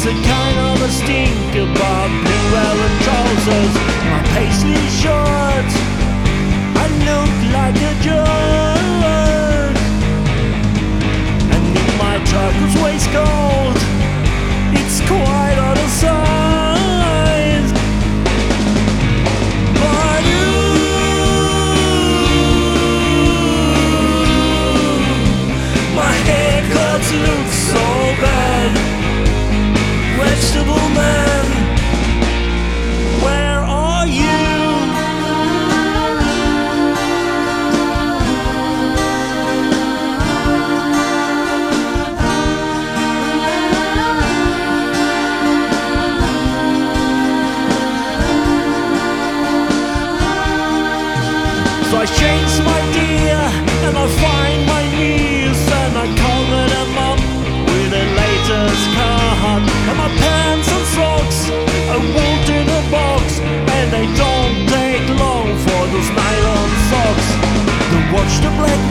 a kind of a stink about blue Alan trousers, my paisley shirt. I look like a jerk, and in my trucker's waistcoat, it's quite out of sight. But my haircuts look so bad. Vegetable man, where are you? So I change my gear and I find my knees and I cover them up with the latest cut. And my pants and socks are wool in a box, and they don't take long for those nylon socks to watch the black